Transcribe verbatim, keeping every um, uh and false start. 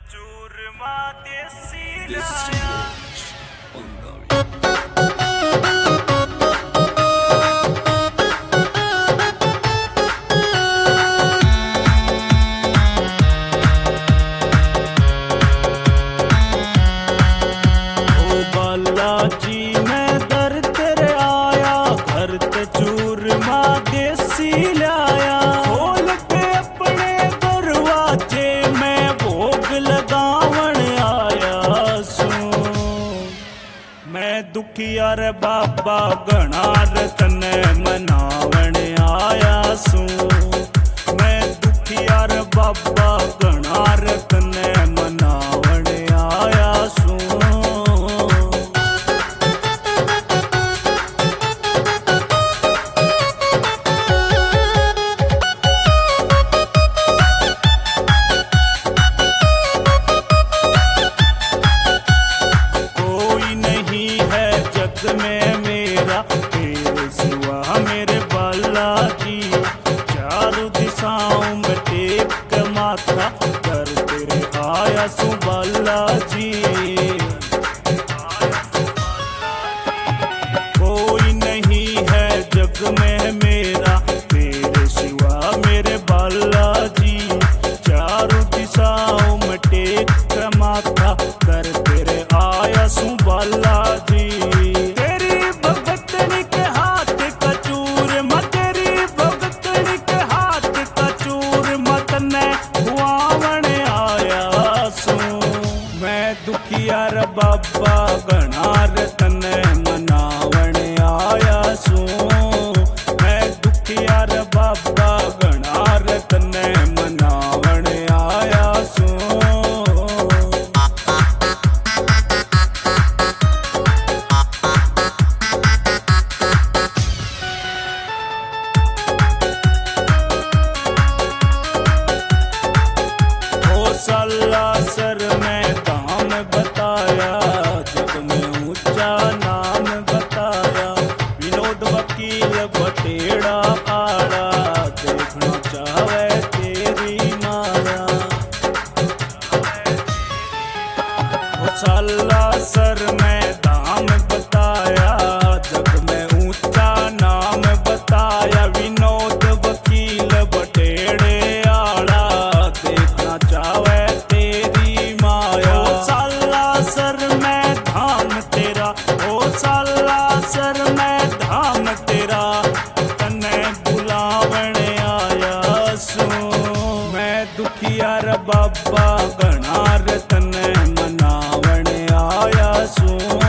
चूरमा देसी लाया बालाजी मैं दर तेरे आया, घर ते चूरमा देसी लाया। खोल के अपने दरवाजे में भोग लगावन आया सू। मैं दुखिया रे बाबा घना रतन मनावन आया सू। मैं दुखिया रे बाबा घना रतन मनावन आया सू। में मेरा तेरे सिवा मेरे बालाजी। चारों दिशाओं में टेक माथा कर तेरे आया सु बालाजी। कोई नहीं है जग में मेरा तेरे सिवा मेरे बालाजी। चारों दिशाओं में टेक माथा कर तेरे आया सु बालाजी। दुखिया रे बाबा घना रतन मनावन आया सू। मैं दुखिया रे बाबा घना रतन मनावन आया सू। ओ सालासर में धाम बताया, जग में ऊंचा नाम बताया। विनोद वकील बटेड़ा आड़ा, देखना चाहे तेरी माया। ओ सालासर में धाम बताया, जग में ऊंचा नाम बताया। विनोद वकील बटेड़े आड़ा, देखना चाहे तेरी माया। ओ सालासर में धाम तेरा, ओ सालासर में धाम तेरा, तने बुलावन आया सू। मैं दुखिया रे बाबा घना रतन मनावन आया सू।